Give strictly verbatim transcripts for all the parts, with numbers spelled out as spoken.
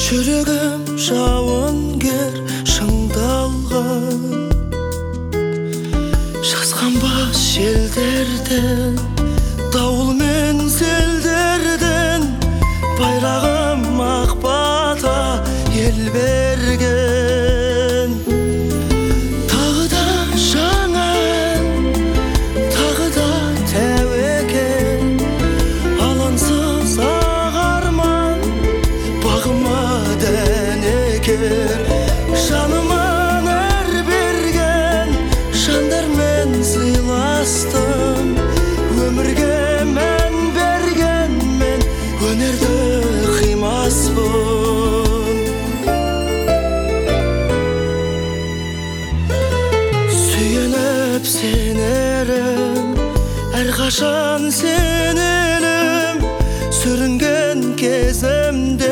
Жүрегім жауынгер шыңдалған, жазған бас желдерден, дауыл мен селдерден, байрағым ақ бата ел берген. Тағы да жаңа ән, тағы да тәуекел, алаңсыз ақ арман бағыма дәнекер. Жаныма нәр берген жандармен сыйластым, өмірге мән берген мен өнерді қимаспын. Сүйеніп сенерім, әрқашан сенелім, сүрінген кезімде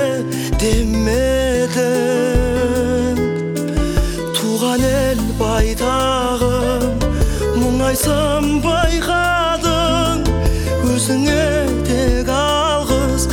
демедің. Туған ел байтағым, мұңайсам байқадың, өзіңе тек алғыс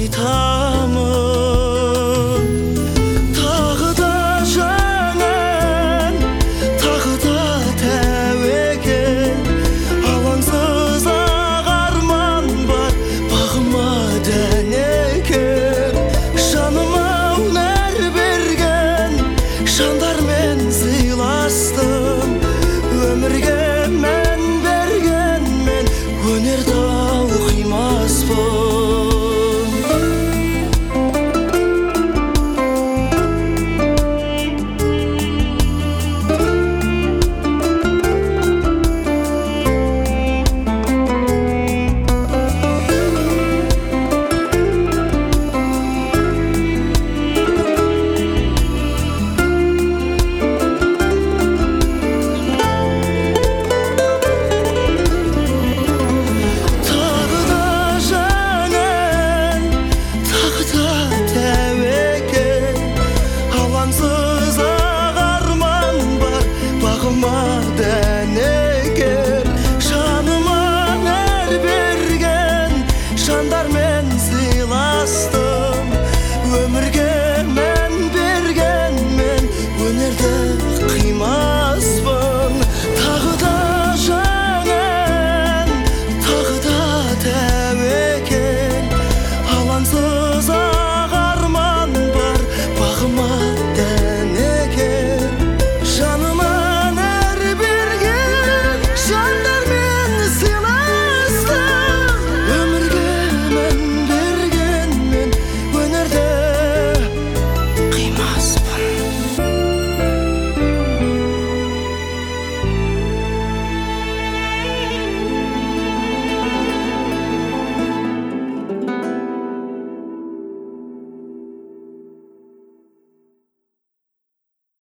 айтамын. Тағы да жаңа ән, тағы да тәуекел, алаңсыз ақ арман бар бағыма дәнекер. Жаныма нәр берген жандармен сыйластым, өмірге мән берген мен өнерді қимаспын. Дәнекер, жаныма нәр берген жандармен сыйластым.